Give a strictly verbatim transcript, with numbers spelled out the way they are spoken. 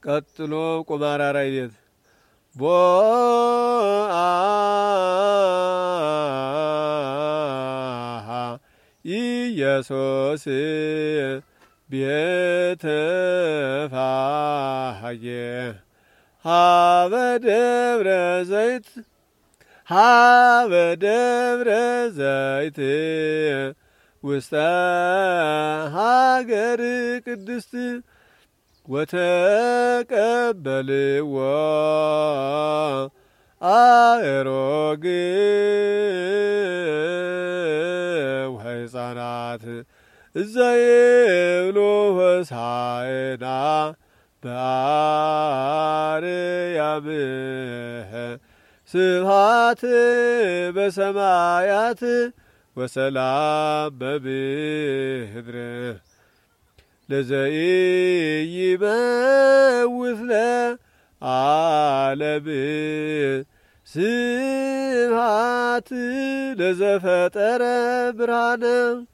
ቀጥሎ ቁማራራይ ቤት ቦ ኢየሱስ ቤተ ፋጌ ሀበ ደብረ ዘይት ሀበ ደብረ ዘይት ውስተ ሀገር ቅድስት ወተቀበልዎ አእሮግ ወሕፃናት እዘይብሉ ሆሳዕና በአርያም ስብሐት በሰማያት ወሰላም በምድር ለዘኢይመውት ለዓለም ስብሐት ለዘፈጠረ ብርሃነ